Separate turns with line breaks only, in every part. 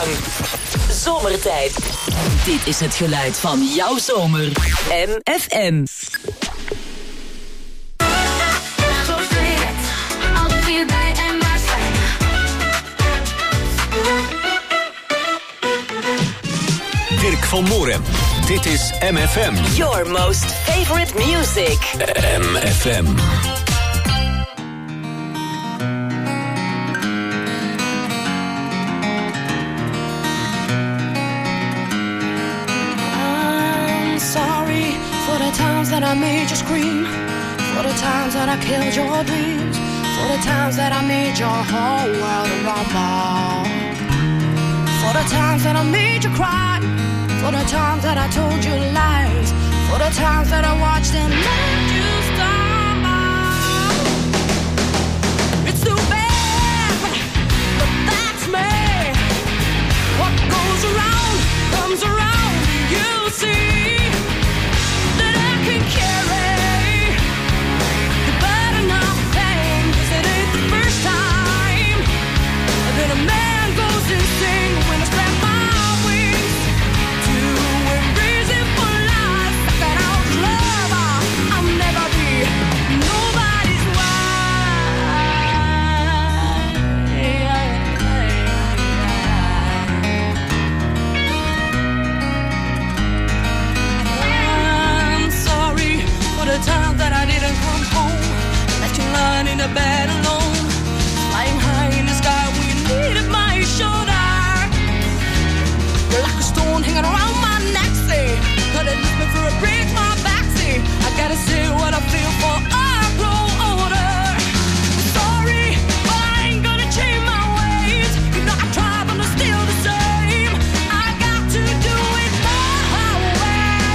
lang. Zomertijd. Dit is het geluid van jouw zomer. MFM.
Dirk van Moorem. Dit is MFM.
Your most favorite music.
MFM.
I'm sorry for the times that I made you scream, for the times that I killed your dreams, for the times that I made your whole world rumble, for the times that I made you cry, for the times that I told you lies, for the times that I watched and let you stumble. It's too bad, but that's me. What goes around comes around. You see that I can carry the burden of pain, 'cause it ain't the first time that a man goes insane when I spread my wings to embrace it for life. That out love, I'll never be nobody's wife. I'm sorry for the time that I didn't come home, left you lying in the bed alone, flying high in the sky when you needed my shoulder. You're like a stone hanging around my neck, say, but it leaves me for a break, my back, say, I gotta say what I feel for I grow older. Sorry, but I ain't gonna change my ways. You know I try, but I'm still the same. I got to do it my way.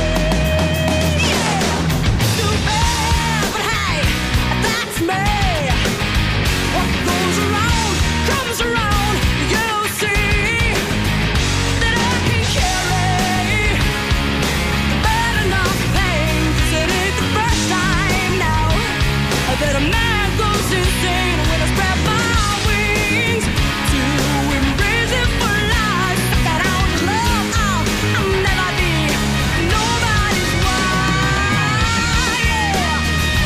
Yeah, too bad, but hey, that's me. What goes around comes around. You see that I can carry the burden of pain, 'cause it ain't the first time now that a man goes insane when I spread my wings to embrace it for life. That out love, I'll never be nobody's wife. Yeah.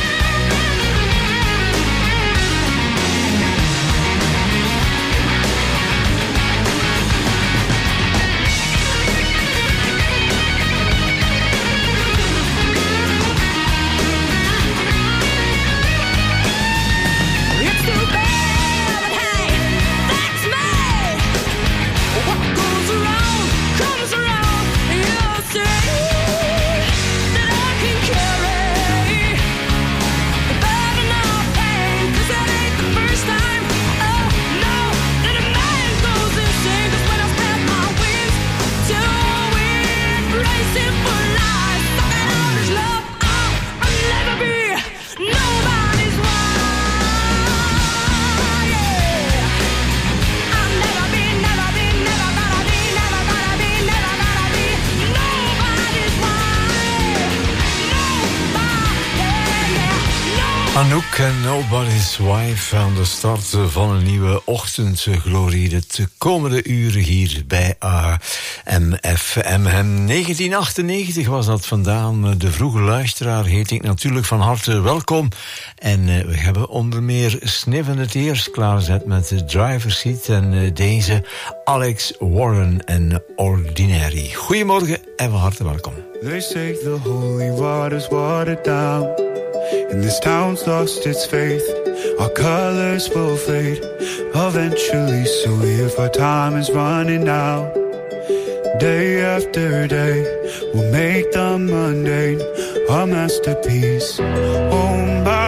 It's too bad, but hey, that's me. What goes around comes around. You'll see that I can carry the burden of pain, 'cause that ain't the first time, oh no, that a man goes insane. 'Cause when I spread my wings to embrace it for life, sucking out his love, I'll never be nobody's wife. Yeah. I'll never be, never be, never gonna be, never gonna be, never gonna be nobody's wife. Nobody, yeah, nobody.
Anouk en Nobody's Wife aan de start van een nieuwe ochtendglorie. De komende uren hier bij MFM. 1998 was dat vandaan. De vroege luisteraar heet ik natuurlijk van harte welkom. En we hebben onder meer Sniffen het eerst klaarzet met de driver's seat. En deze Alex Warren en Ordinary. Goedemorgen en van harte welkom.
They say the holy water's watered down, and this town's lost its faith. Our colors will fade eventually, so if our time is running out, day after day, we'll make the mundane our masterpiece. Oh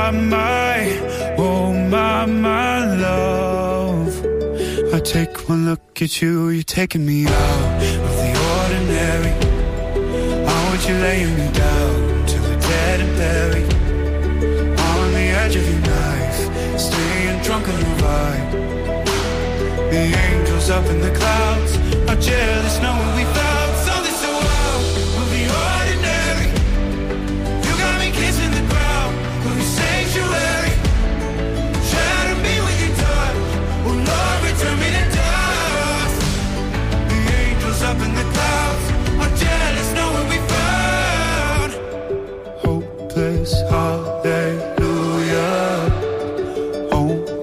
my love, I take one look at you, you're taking me out of the ordinary. I want you laying me down till we're dead and buried, on the edge of your knife, staying drunk on your vibe. The angels up in the clouds are jealous knowing we found something so wild. We'll be ordinary. You got me kissing the ground, we'll be sanctuary. Shadow me with your touch, oh Lord, return me to dust.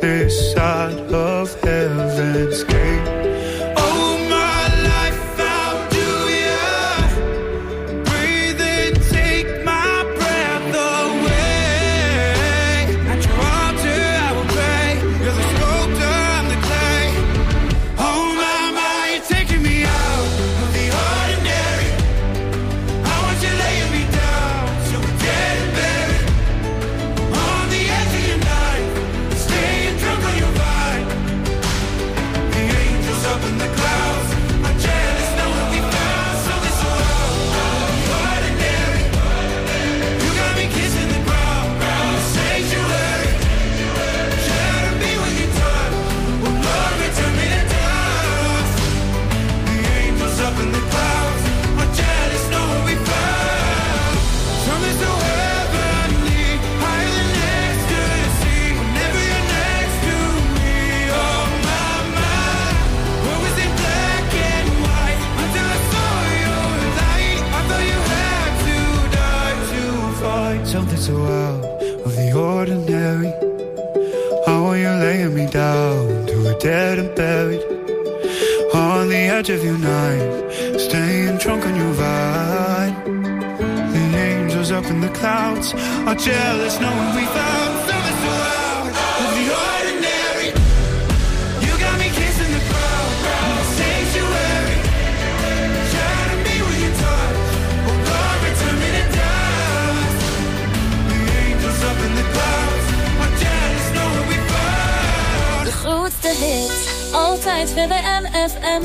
this side of heaven's gate. Oh, my life, how do you breathe and take my breath away? At your altar I will pray. You're the sculptor, I'm the clay. Oh, my, you're taking me out of the ordinary. I want you laying me down so we're dead and buried. On the edge of your night, staying drunk on your vine. The angels up in the clouds are jealous, know what we found. So this world, the ordinary. You got me kissing the ground, the sanctuary. Shadow me when you touch, oh Lord, return me to dust. The angels up in the clouds are jealous, know what we found. Something so heavenly, higher than ecstasy. Whenever you're next to me, oh my, what was in black and white until I saw your light. I thought you had to die to fight something so out of the ordinary. How are you laying me down to a dead and buried? On the edge of your night, staying drunk on your vine. The angels up in the clouds are jealous, knowing we found something so out of the ordinary. You got me kissing the ground, the sanctuary. Shadow me when you touch, oh Lord, return me to dust. The angels up in the clouds are jealous, knowing we found.
De grootste hits, altijd weer bij NFM.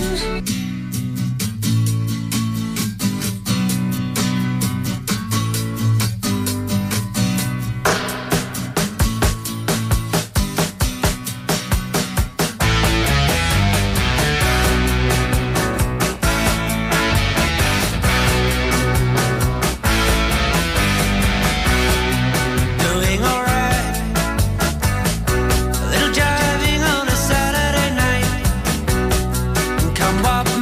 Doing alright. A little jiving on a Saturday night. Come what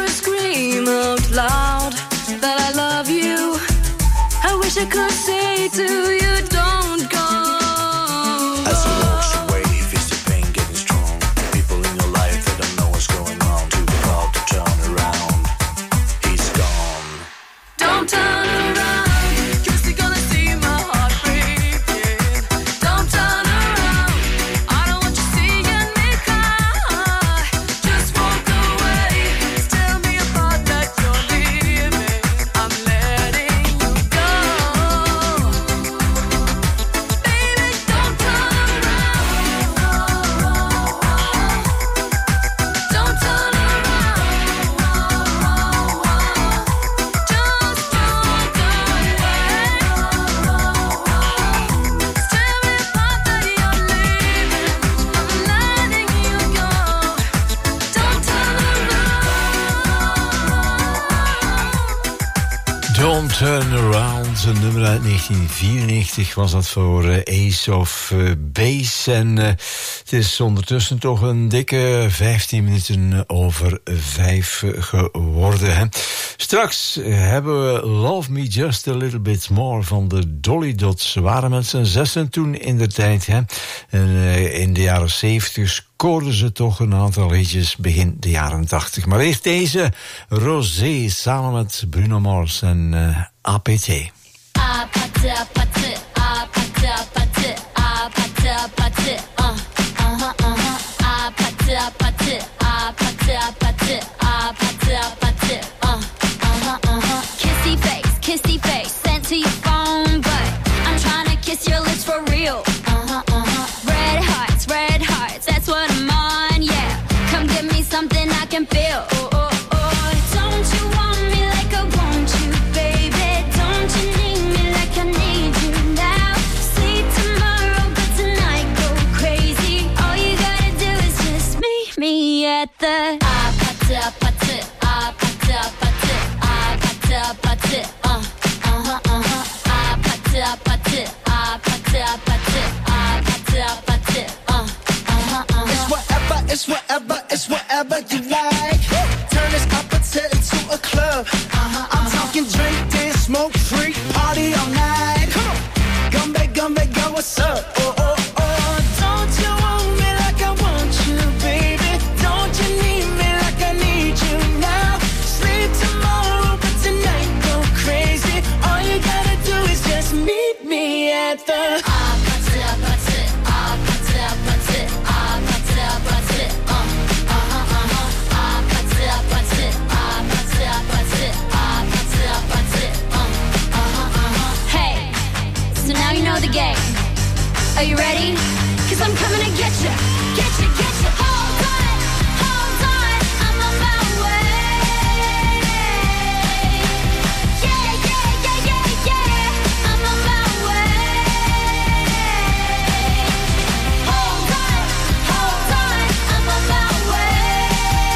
could scream out loud that I love you. I wish I could say to you, don't go.
As you walks away, feels the pain getting strong. People in your life that don't know what's going on. Too proud to turn around. He's gone.
Don't turn around, 'cause you're gonna see my heart breaking. Don't turn around, I don't want you seeing me cry. Just walk away, tell me apart that you're leaving. I'm letting you go. Baby, don't turn around. Don't turn
Don't Turn Around, een nummer uit 1994 was dat voor Ace of Base. En het is ondertussen toch een dikke 15 minuten over 5 geworden. Hè. Straks hebben we Love Me Just a Little Bit More van de Dolly Dots. Ze waren met z'n zessen toen in de tijd. Hè. En in de jaren 70 scoorden ze toch een aantal liedjes begin de jaren 80. Maar eerst deze Rosé samen met Bruno Mars en APT.
Kissy face, sent to your phone, but I'm trying to kiss your lips for real. Red hearts, that's what I'm on, yeah. Come give me something I can feel. Oh, oh, oh. Don't you want me like I want you, baby? Don't you need me like I need you now? Sleep tomorrow, but tonight go crazy. All you gotta do is just meet me at the
It's whatever you like. Turn this opposite into a club. I'm talking drink, dance, smoke, freak, party all night. Come on, come back, girl, what's up? Oh, oh, oh. Don't you want me like I want you, baby? Don't you need me like I need you now? Sleep tomorrow, but tonight go crazy. All you gotta do is just meet me at the
the game. Are you ready? 'Cause I'm coming to get you. Get you, get you. Hold on, I'm on my way. Yeah, yeah, yeah, yeah, yeah. I'm on my way. Hold on, I'm on my way.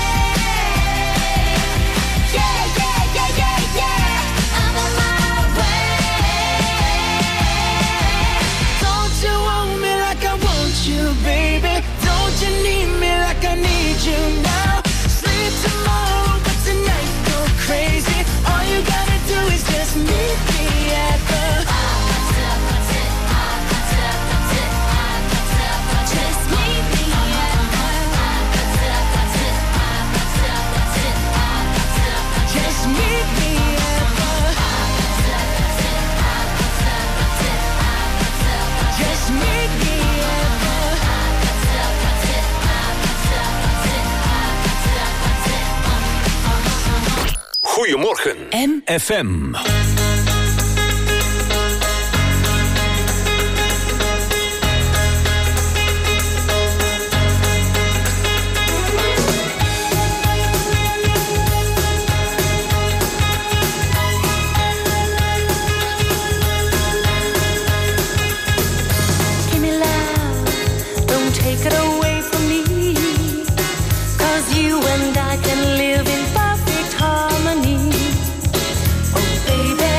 Yeah, yeah, yeah, yeah, yeah. I'm on my way.
You, baby, don't you need me like I need you now? Sleep tomorrow, but tonight go crazy. All you gotta do is just meet me at the
just meet me at
just meet me at just meet me.
Goedemorgen, FM.
Give me love, don't take it away from me, 'cause you and I can live in perfect harmony. Oh baby,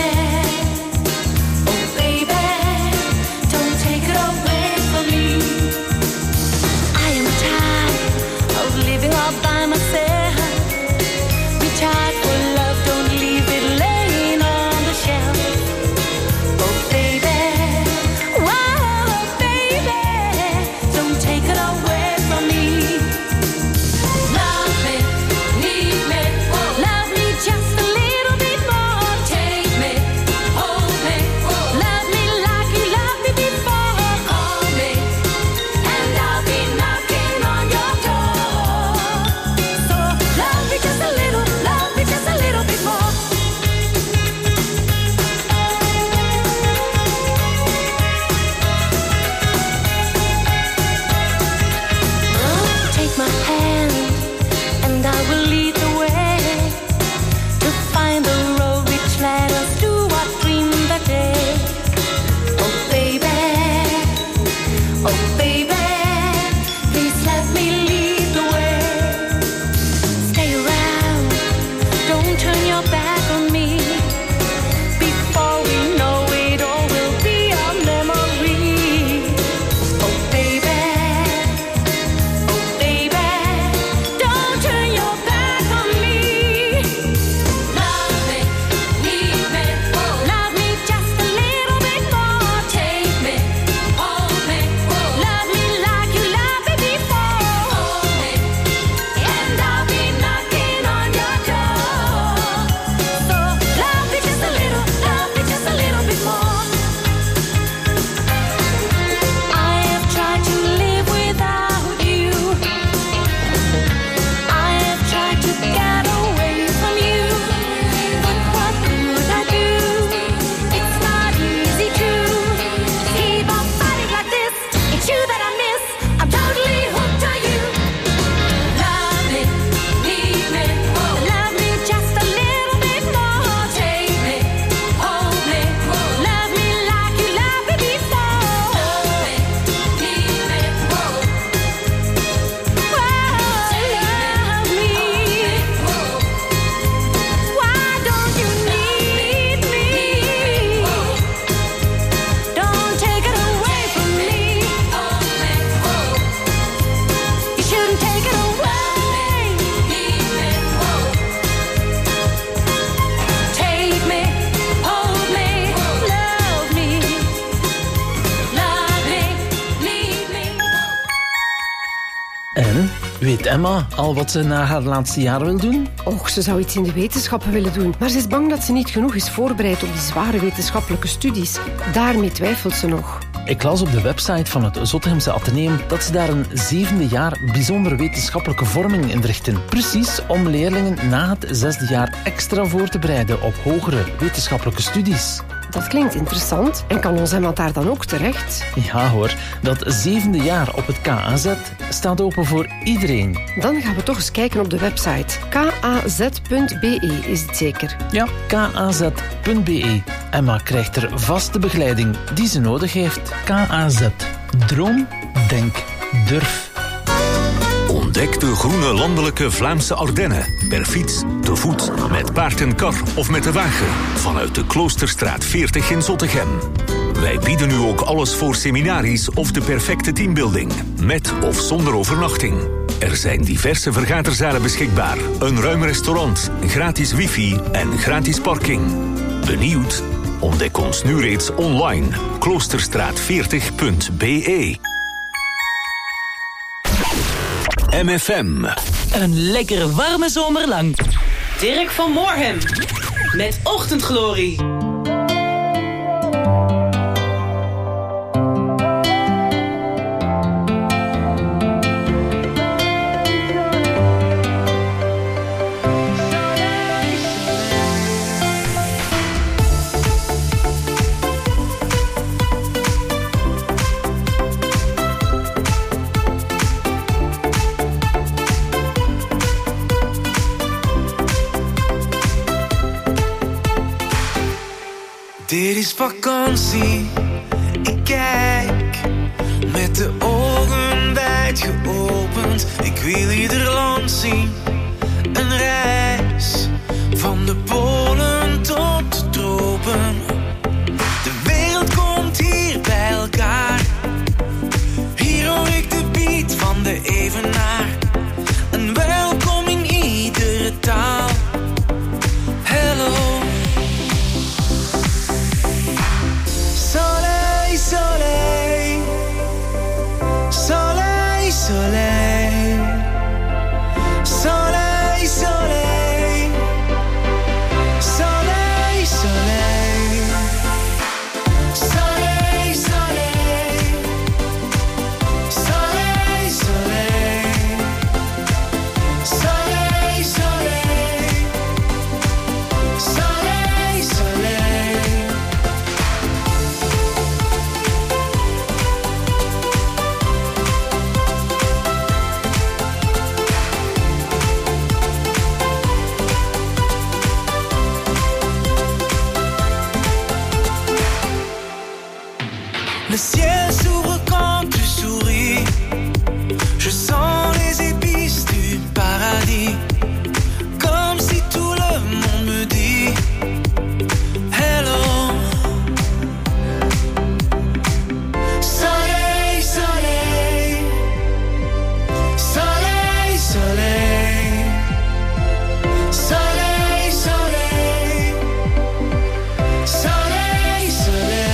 Weet Emma al wat ze na haar laatste jaar wil doen?
Och, ze zou iets in de wetenschappen willen doen. Maar ze is bang dat ze niet genoeg is voorbereid op die zware wetenschappelijke studies. Daarmee twijfelt ze nog.
Ik las op de website van het Zottegemse Atheneum dat ze daar een 7e jaar bijzondere wetenschappelijke vorming inrichten. Precies om leerlingen na het 6e jaar extra voor te bereiden op hogere wetenschappelijke studies.
Dat klinkt interessant. En kan ons Emma daar dan ook terecht?
Ja hoor, dat 7e jaar op het KAZ staat open voor iedereen.
Dan gaan we toch eens kijken op de website. kaz.be is het zeker?
Ja, kaz.be. Emma krijgt er vaste begeleiding die ze nodig heeft. KAZ. Droom, denk, durf.
Ontdek de groene landelijke Vlaamse Ardennen. Per fiets, te voet, met paard en kar of met de wagen. Vanuit de Kloosterstraat 40 in Zottegem. Wij bieden u ook alles voor seminaries of de perfecte teambuilding. Met of zonder overnachting. Er zijn diverse vergaderzalen beschikbaar. Een ruim restaurant, gratis wifi en gratis parking. Benieuwd? Ontdek ons nu reeds online. Kloosterstraat40.be. MFM.
Een lekkere warme zomer lang. Dirk van Moorhem. Met Ochtendglorie.
Dit is vakantie, ik kijk met de ogen wijd geopend. Ik wil ieder land zien, een reis van de polen tot de tropen. De wereld komt hier bij elkaar, hier hoor ik de beat van de evenaar. Een welkom in iedere taal, hello. Soleil, soleil, soleil, soleil, soleil, soleil, soleil, soleil, soleil, soleil, soleil, soleil, soleil, soleil. Le ciel s'ouvre quand tu souris. Je sens les épices du paradis. Comme si tout le monde me dit hello. Soleil, soleil, soleil, soleil, soleil, soleil, soleil, soleil.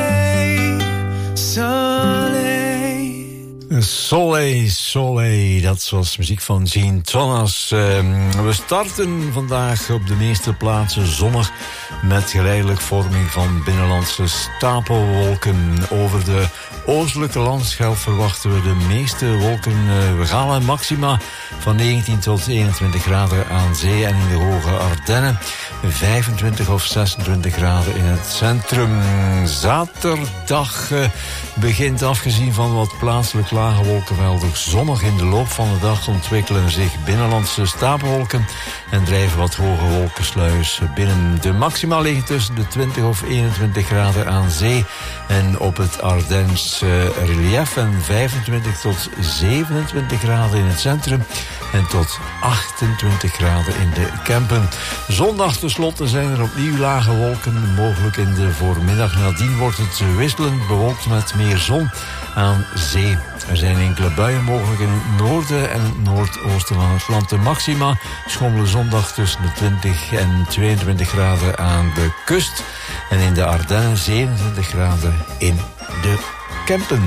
Soleil, soleil, Dat was muziek van Gene Thomas. We starten vandaag op de meeste plaatsen zonnig met geleidelijk vorming van binnenlandse stapelwolken. Over de oostelijke landschap verwachten we de meeste wolken. We gaan maxima van 19 tot 21 graden aan zee en in de hoge Ardennen. 25 of 26 graden in het centrum. Zaterdag begint, afgezien van wat plaatselijk lage wolkenvelden, zonnig. In de loop van de dag ontwikkelen zich binnenlandse stapelwolken en drijven wat hoge wolkensluiers binnen. De maxima liggen tussen de 20 of 21 graden aan zee en op het Ardennes relief, en 25 tot 27 graden in het centrum en tot 28 graden in de Kempen. Zondag tenslotte zijn er opnieuw lage wolken mogelijk in de voormiddag. Nadien wordt het wisselend bewolkt met meer zon aan zee. Er zijn enkele buien mogelijk in het noorden en het noordoosten van het land. De maxima schommelen zondag tussen de 20 en 22 graden aan de kust en in de Ardennen 27 graden in de Kempen.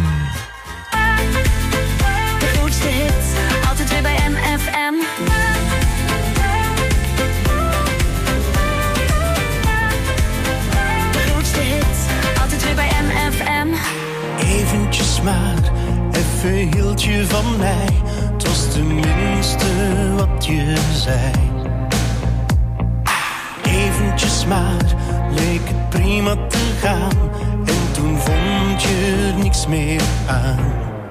De grootste hits, altijd weer bij MFM. De grootste hits, altijd weer bij MFM.
Eventjes maar, even hield je van mij. Het was tenminste wat je zei. Eventjes maar, leek het prima te gaan. En toen vond je er niks meer aan.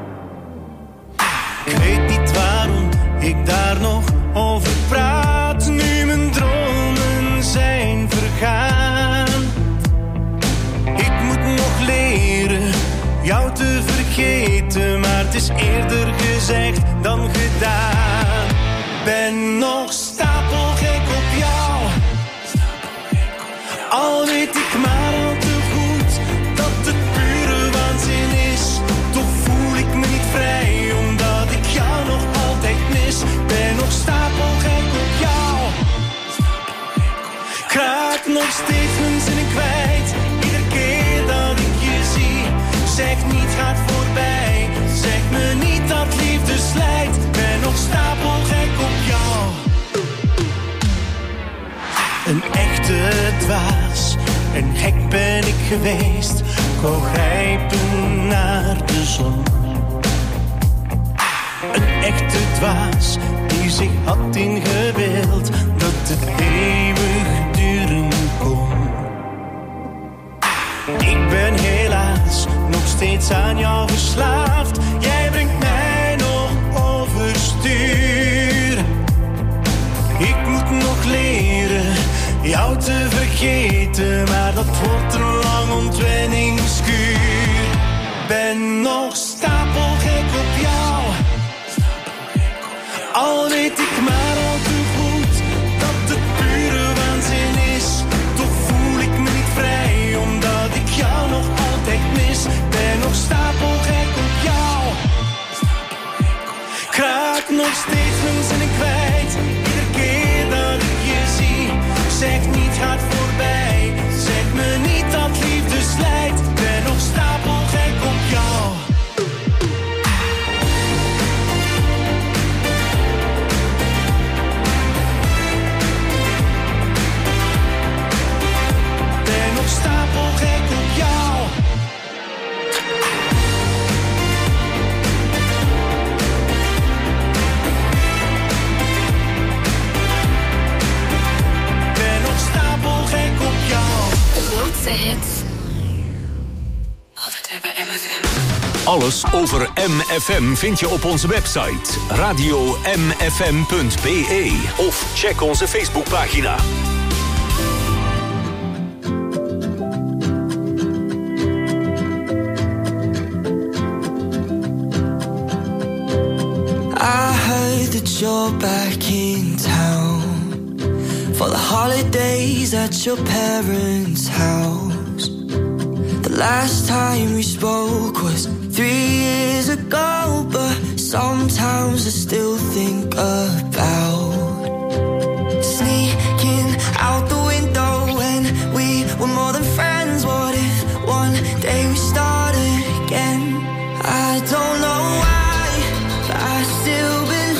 Ik weet niet waarom ik daar nog over praat, nu mijn dromen zijn vergaan. Ik moet nog leren jou te vergeten, maar het is eerder gezegd dan gedaan. Ben nog stapelgek op jou, al weet ik maar al te goed dat het pure waanzin is. Toch voel ik me niet vrij, omdat ik jou nog altijd mis. Ben nog stapelgek op jou, ik raak nog steeds mijn zinnen kwijt. Iedere keer dat ik je zie, zeg niet gaat voorbij. Zeg me niet dat liefde slijt. Ben nog stapelgek op jou. Een echte dwaas en gek ben ik geweest. Ik wou grijpen naar de zon. Een echte dwaas die zich had ingebeeld dat het eeuwig duren kon. Ik ben helaas nog steeds aan jou verslaafd. Jij brengt mij nog overstuur. Ik moet nog leren jou te vergeten, maar dat wordt een lang ontwenningskuur. Ben nog stapelgek op jou, al weet ik maar al te goed dat het pure waanzin is. Toch voel ik me niet vrij, omdat ik jou nog altijd mis. Ben nog stapelgek op jou, ik raak nog steeds mijn zinnen kwijt. Iedere keer dat ik je zie, zeg niet gaat voorbij. Zeg me niet dat liefde slijt. Ben nog stapelgek op jou. Ben nog stapelgek op jou. Ben nog stapelgek op jou.
De grootste hits. Altijd weer bij MFM.
Alles over MFM vind je op onze website radiomfm.be of check onze Facebookpagina.
I heard that you're back in town for the holidays at your parents' house. The last time we spoke was 3 years ago, but sometimes I still think about sneaking out the window when we were more than friends. What if one day we started again? I don't know why, but I still believe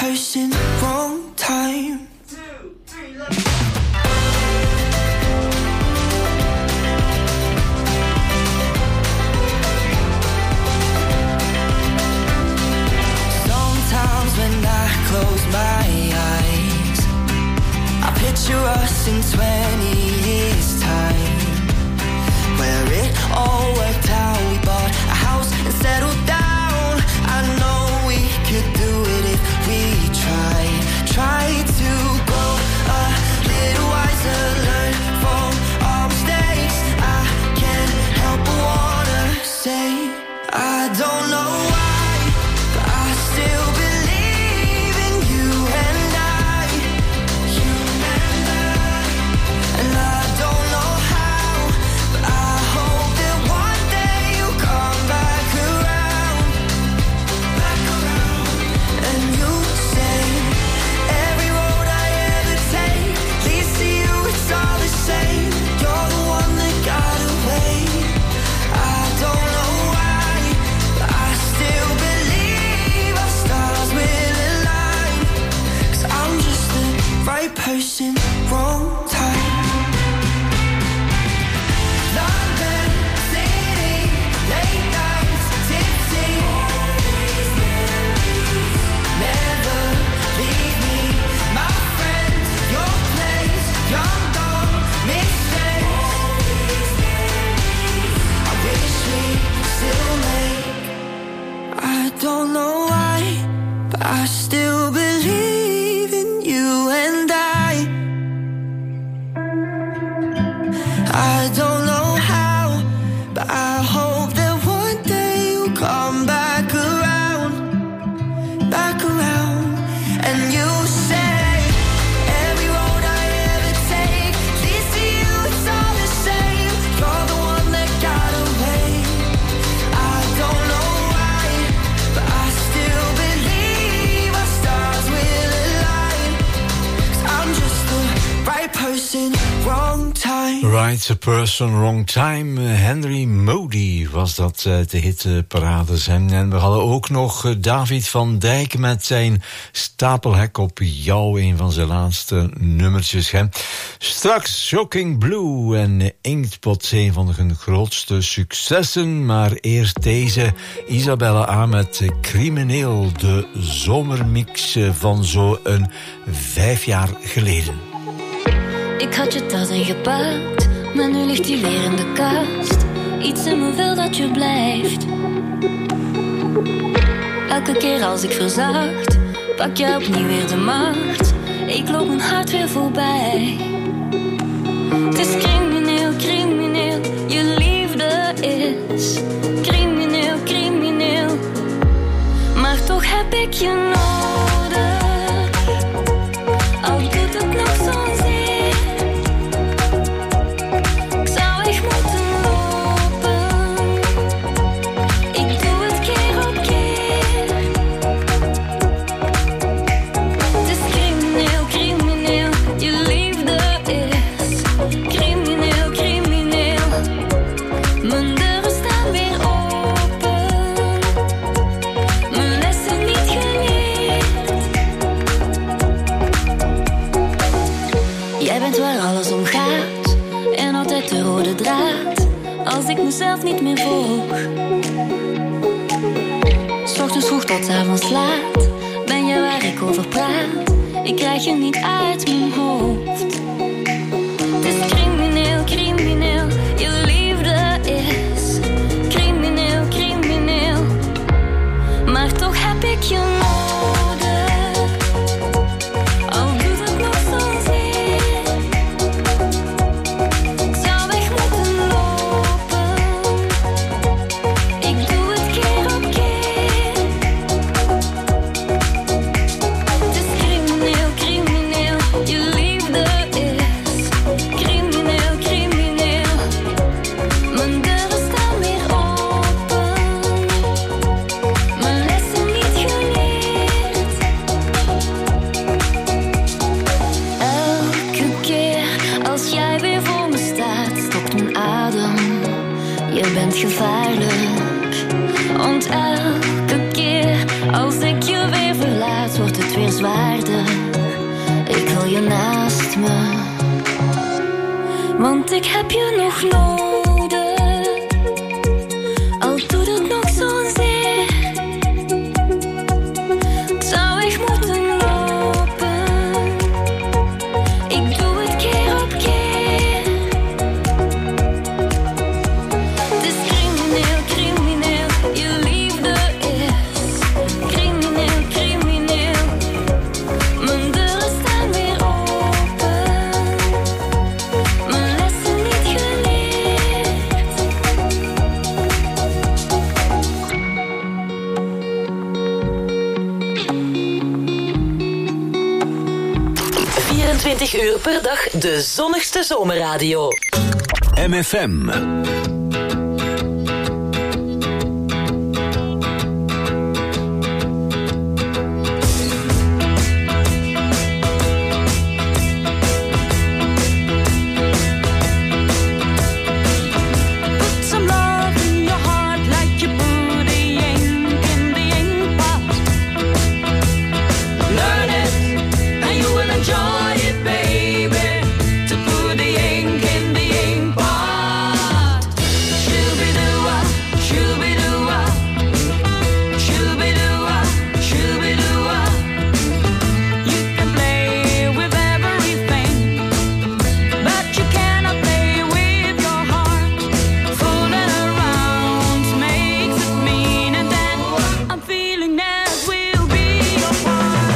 person, wrong time. Sometimes when I close my eyes, I picture us in 20 years' time, where it all worked out. We bought a house and settled down. I know we could do it if we try to grow a little wiser, learn from our mistakes. I can't help but wanna say I don't know why, but I still believe in you and I, and I don't know how, but I hope that one day you'll come back around, and you'll say every road I ever take leads to you, it's all the same. You're the one that got away. I don't know why, but I still believe our stars will align, 'cause I'm just the right person, wrong time. London City, late nights, tipsy. Never leave me, my friends, your place, young dog, mistakes. I wish we still make. I don't know why, but I still believe in you and I don't know how, but I hope that one day you'll come back around, and you'll say every road I ever take leads to you, it's all the same. You're the one that got away. I don't know why, but I still believe our stars will align, 'cause I'm just the right person, wrong time.
Right person, wrong time. Henry Modi was dat de hitparades. En we hadden ook nog David van Dijk met zijn Stapelhek op jou, een van zijn laatste nummertjes. Hè. Straks Shocking Blue en Inktpot, een van hun grootste successen. Maar eerst deze Isabella A. met Crimineel, de zomermix van zo'n 5 jaar geleden.
Ik had je tas ingepakt, maar nu ligt die weer in de kast. Iets in me wil dat je blijft. Elke keer als ik verzacht, pak je opnieuw weer de macht. Ik loop mijn hart weer voorbij. Het is crimineel, crimineel, je liefde is crimineel, crimineel. Maar toch heb ik je nodig, al doet het nog zo'n zeer. Als ik mezelf niet meer volg, 's ochtends vroeg tot 's avonds laat, ben je waar ik over praat. Ik krijg je niet uit mijn hoofd. Het is crimineel, crimineel, je liefde is crimineel, crimineel. Maar toch heb ik je nodig. zwaarder. Ik wil je naast me, want ik heb je nog nodig. Al doet het nog zo'n zeer, zou ik moeten lopen. Ik doe het keer op keer. Het is crimineel, crimineel, je liefde is crimineel, crimineel. Mijn deuren staan weer open, mijn lessen niet geleerd.
24 uur per dag de zonnigste zomerradio.
MFM.
Some love in your heart like you put the ink in the ink pot. Learn it and you will enjoy it, baby. To put the ink in the ink pot. Shoo-be-doo-wah, shoo-be-doo-wah, shoo-be-doo-wah, shoo-be-doo-wah. You can play with everything, but you cannot play with your heart. Fooling around makes it mean, and then I'm feeling that we'll be apart.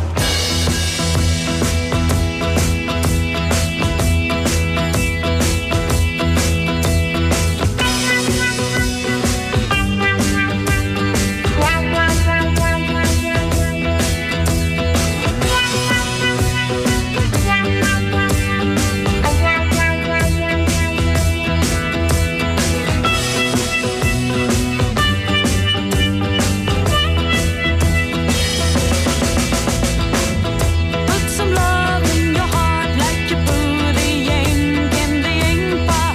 Put some love in your heart like you put the ink in the ink pot.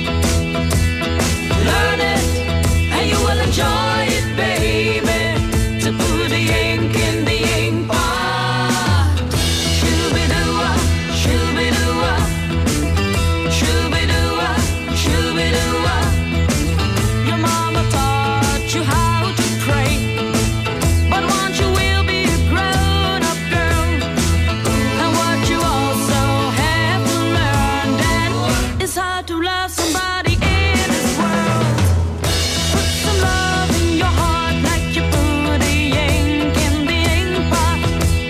Learn it and you will enjoy it, baby. To put the ink in the ink pot. Shoo-be-doo-wah, shoo-be-doo-wah, shoo-be-doo-wah, shoo-be-doo-wah. Your mama taught you how to pray, but once you will be a grown-up girl. And what you also have to learn then is how to love somebody in this world. Put some love in your heart like you put the ink in the ink pot.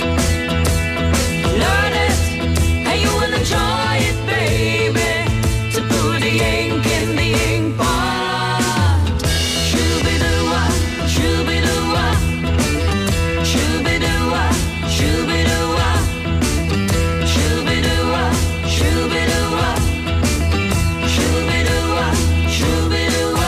Learn it and you will enjoy it, baby. To put the ink in the ink pot. Shoo-be-doo-wah, shoo-be-doo-wah, shoo-be-doo-wah, shoo-be-doo-wah, shoo-be-doo-wah, shoo-be-doo-wah, shoo-be-doo-wah, shoo-be-doo-wah.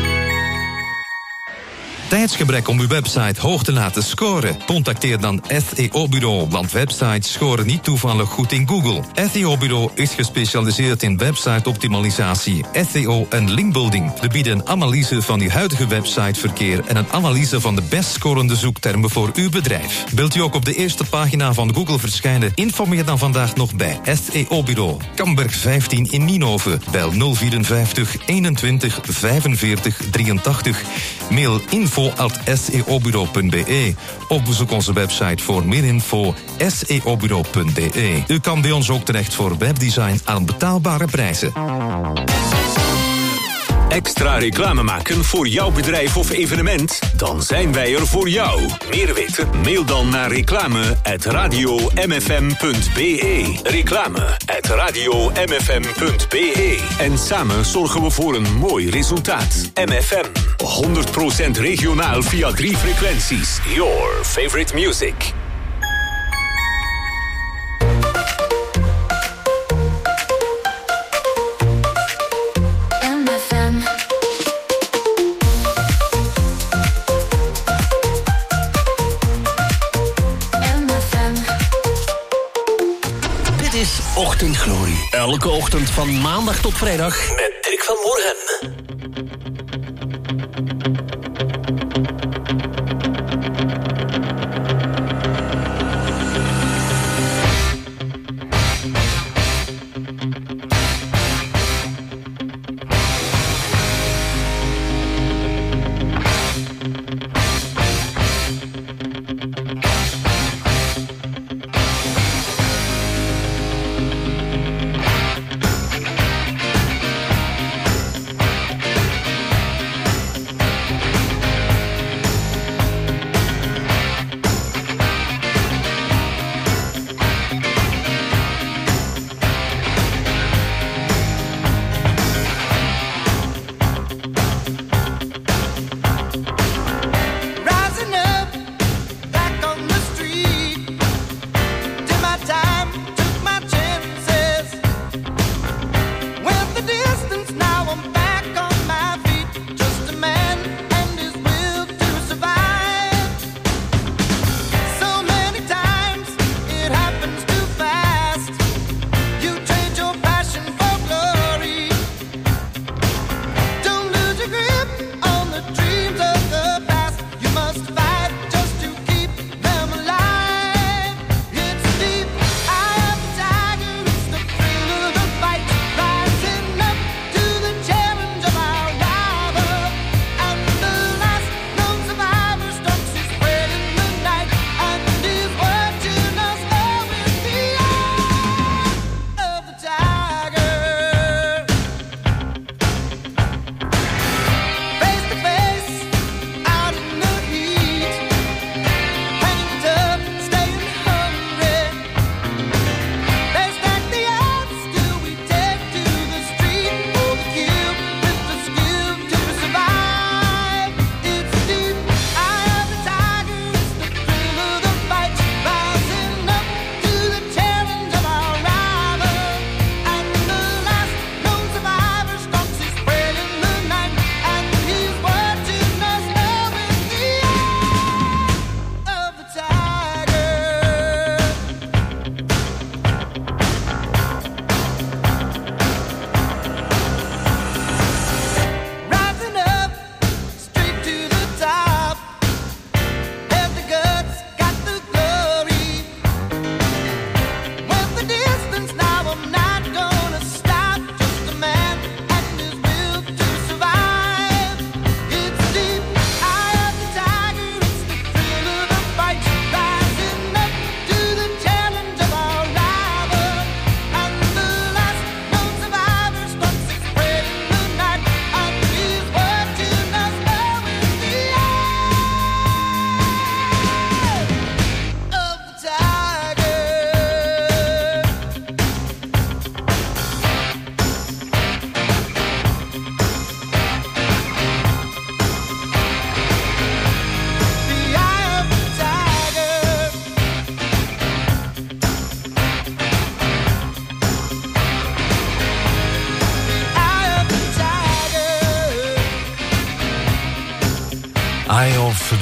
Tijdsgebrek om uw website hoog te laten scoren? Contacteer dan SEO-bureau, want websites scoren niet toevallig goed in Google. SEO-bureau is gespecialiseerd in website-optimalisatie, SEO en linkbuilding. We bieden een analyse van uw huidige websiteverkeer en een analyse van de best scorende zoektermen voor uw bedrijf. Wilt u ook op de eerste pagina van Google verschijnen? Informeer dan vandaag nog bij SEO-bureau. Kamberg 15 in Nienhoven. Bel 054 21 45 83. Mail info@seobureau.be of bezoek onze website voor meer info seobureau.be. U kan bij ons ook terecht voor webdesign aan betaalbare prijzen.
Extra reclame maken voor jouw bedrijf of evenement? Dan zijn wij er voor jou. Meer weten? Mail dan naar reclame@radiomfm.be. Reclame@radiomfm.be. En samen zorgen we voor een mooi resultaat. MFM. 100% regionaal via 3 frequenties. Your favorite music.
Ochtendglorie. Elke ochtend van maandag tot vrijdag.
Met Dirk van Morgen.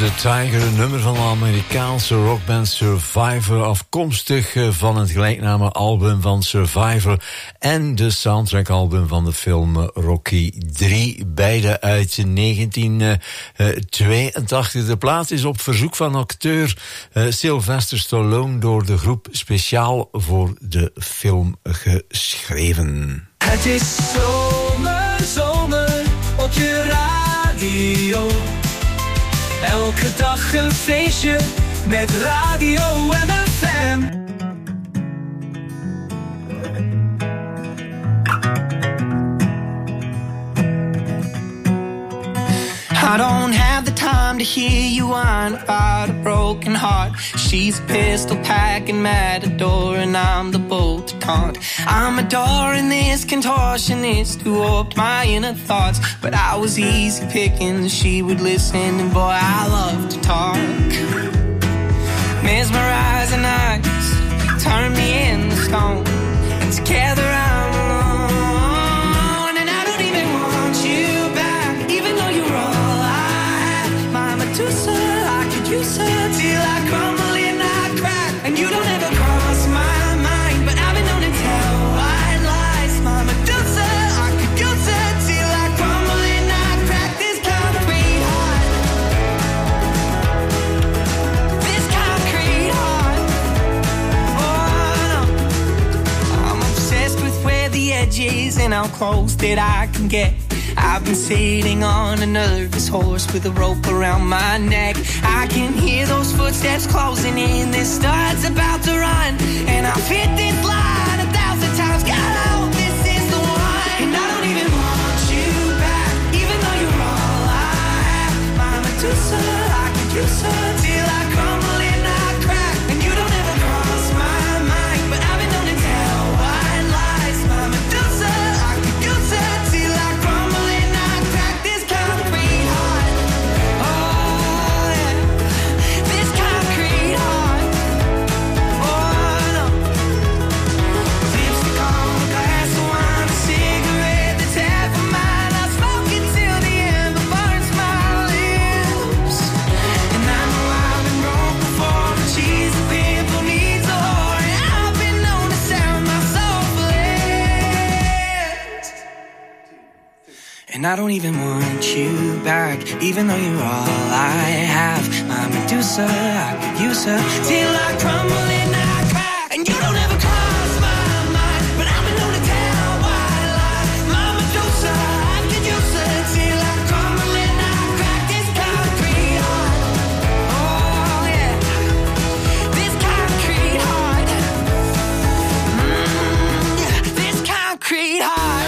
the Tiger, een nummer van de Amerikaanse rockband Survivor, afkomstig van het gelijknamige album van Survivor en de soundtrackalbum van de film Rocky 3, beide uit 1982. De plaat is op verzoek van acteur Sylvester Stallone door de groep speciaal voor de film geschreven.
Het is zomer, zomer op je radio. Elke dag een feestje met Radio MFM.
I don't have the time to hear you whine about a broken heart. She's a pistol packing matador and I'm the bolt to taunt. I'm adoring this contortionist who warped my inner thoughts, but I was easy picking, she would listen, and boy I love to talk. Mesmerizing eyes turn me into stone, and together I'm alone, and I don't even want you back, even though you're all Medusa, I could use her till I crumble and I crack. And you don't ever cross my mind, but I've been known to tell white lies. My Medusa, I could use her till I crumble and I crack. This concrete heart, this concrete heart. Oh no, I'm obsessed with where the edge is and how close that I can get. I've been sitting on a nervous horse with a rope around my neck. I can hear those footsteps closing in. This start's about to run, and I've hit this line 1,000 times. God, I hope this is the one. And I don't even want you back, even though you're all I have. My Medusa, I could use her till I crumble and I crack. And you don't ever cross my mind, but I've been known to tell white lies. My Medusa, I could use her till I crumble. And I don't even want you back, even though you're all I have. My Medusa, I could use her till I crumble and I crack. And you don't ever cross my mind, but I've been known to tell white lies. My Medusa, I could use her till I crumble and I crack. This concrete heart, oh yeah, this concrete heart, this concrete heart.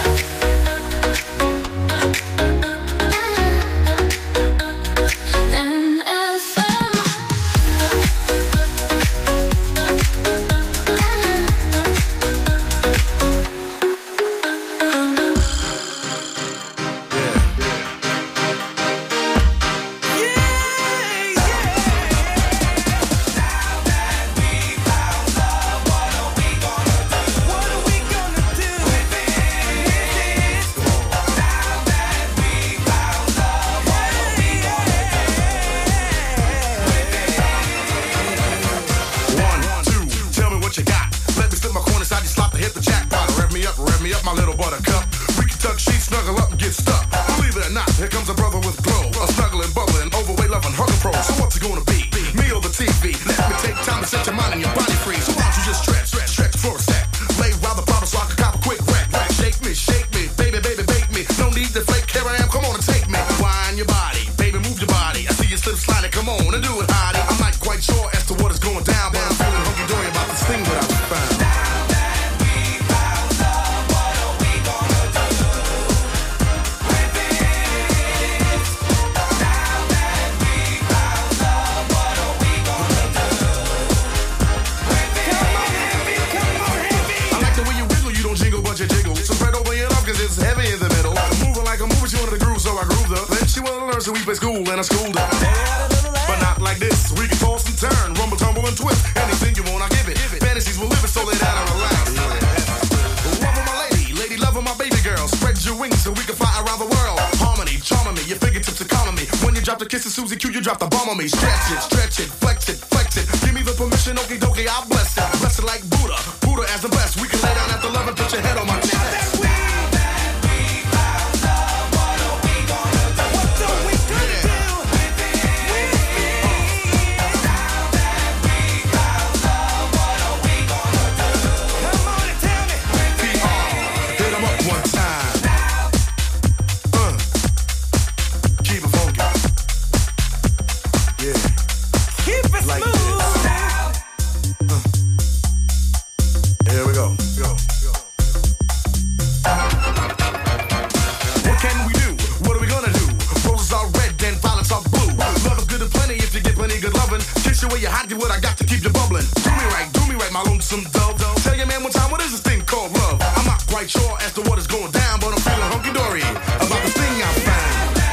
Kisses Susie cue, you drop the bomb on me. Stretch it, flex it, flex it. Give me the permission, okie dokie, I'll bless it. Bless it like Buddha, Buddha as the best. We can lay down after love and put your head on my chest. What I got to keep you bubbling. Do me right, my lonesome dove. Tell your man one time, what is this thing called love? I'm not quite sure as to what is going down, but I'm feeling hunky-dory about the thing I found.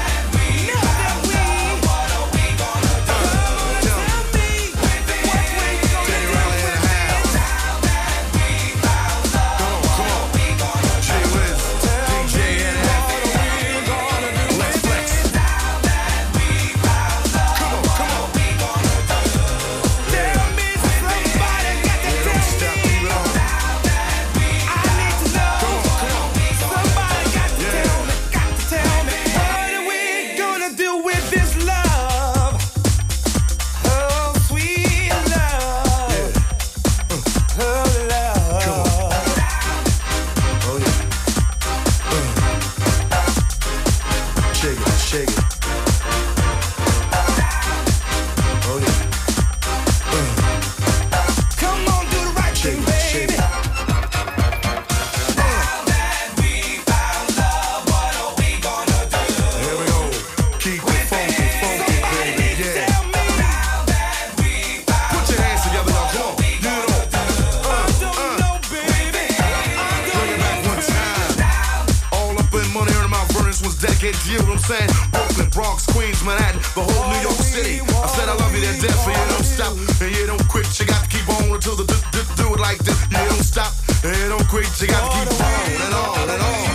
You know what I'm saying? Brooklyn, Bronx, Queens, Manhattan, the whole New York City. I said I love you to death, so you don't stop and you don't quit. You got to keep on until the do it like this. You don't stop and you don't quit. You got to keep on and on and on.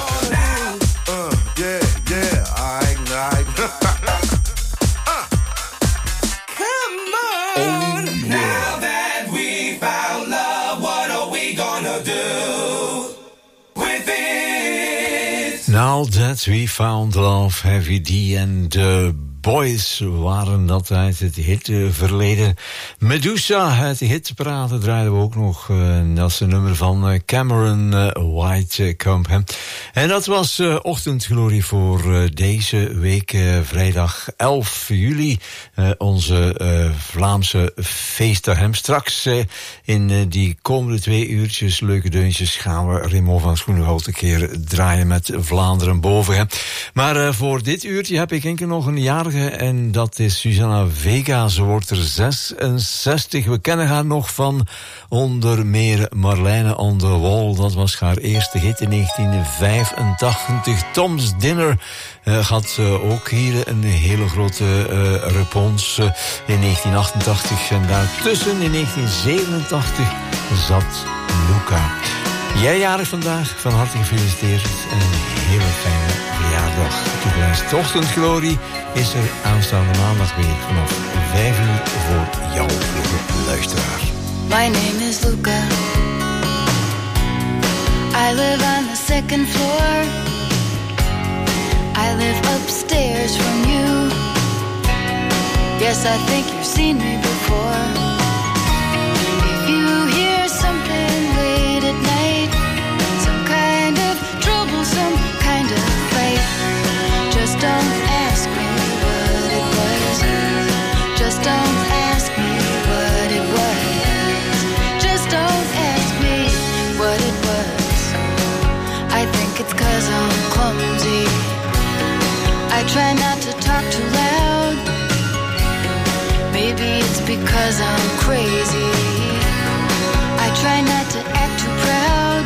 Yeah, alright.
Come on. Now that we found love, what are we gonna do with it?
Now that we found love, Heavy D en de Boys waren dat uit het hitverleden. Medusa, het hitpraten draaiden we ook nog. Dat is een nummer van Cameron Whitecomb. En dat was Ochtendglorie voor deze week, vrijdag 11 juli. Onze Vlaamse feestdag. Straks in die komende 2 uurtjes, leuke deuntjes, gaan we Raymond van Schoenenholt een keer draaien met Vlaanderen boven. Maar voor dit uurtje heb ik enkel nog een jarige en dat is Susanna Vega. Ze wordt er 66. We kennen haar nog van onder meer Marlijne on the Wall. Dat was haar eerste hit in 1985. Tom's Dinner had ook hier een hele grote respons in 1988. En daartussen in 1987 zat Luca. Jij jarig vandaag, van harte gefeliciteerd en een hele fijne verjaardag toegewenst. Ochtendglorie is er aanstaande maandag weer vanaf 5 uur voor jouw luisteraar.
My name is Luca. I live on the second floor. I live upstairs from you. Yes, I think you've seen me before. If you hear something late at night, some kind of trouble, some kind of fight, just don't ask me what it was. Just don't ask me what it was. Just don't ask me what it was. I think it's 'cause I'm clumsy. I try not to talk too loud. Maybe it's because I'm crazy. I try not to act too proud.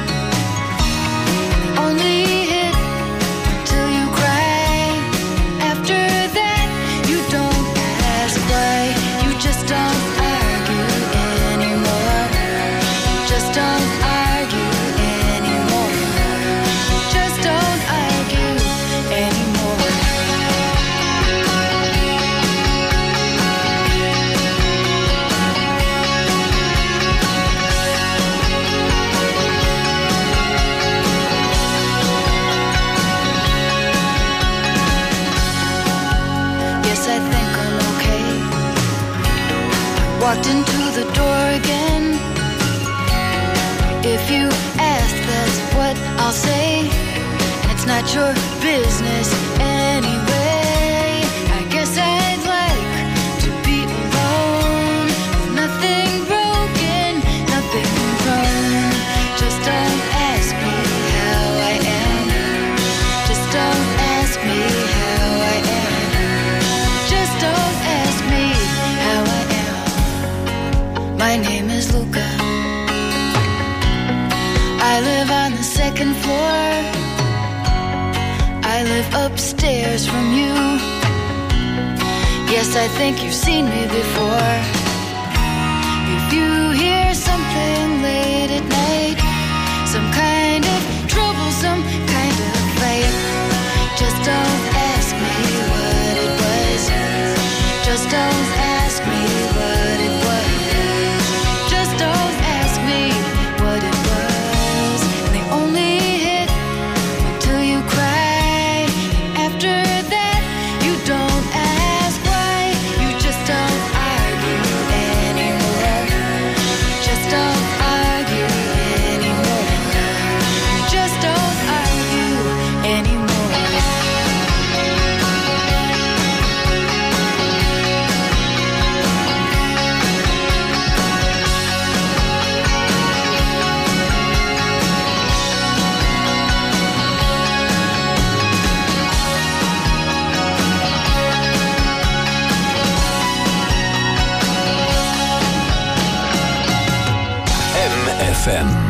Only hit till you cry. After that, you don't ask why. You just don't argue anymore. Just don't argue anymore. Just don't argue anymore. walked into the door again. If you ask, that's what I'll say. And it's not your business anyway. I guess I'd like to be alone, with nothing broken, nothing wrong. Just don't ask me how I am. Just don't ask me how I am. Just don't ask me how I am. My name is Luca. I live on the second floor. I live upstairs from you. Yes, I think you've seen me before. If you hear something late at night, some kind of trouble, some kind of fight, just don't ask me what it was. Just don't ask me what it was. Just don't ask me what it was. And they only hit until you cry. After that, you don't ask why. You just don't argue anymore. Just don't argue anymore. You just don't argue anymore.
MFM.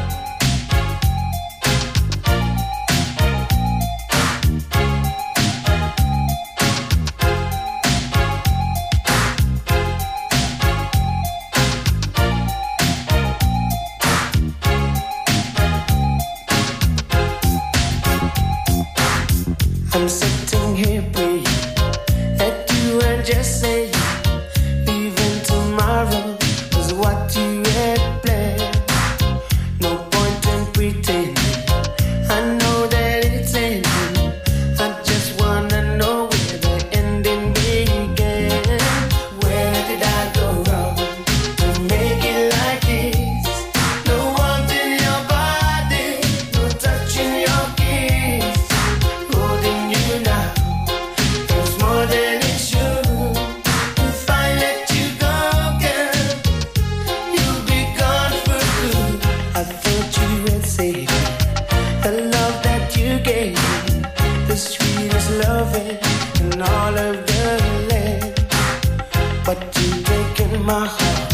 I'm sitting here praying that you were just saying leaving tomorrow was what you had planned. No point in pretending. I know that it's ending. I just wanna know where the ending began. Where did I go wrong to make it like this? No warmth in your body, no touch in your kiss. Holding you now feels more than it should. If I let you go, girl, you'll be gone for good. I thought you had saved me, the love that you gave me, the sweetest loving in all of the land. But you've taken my heart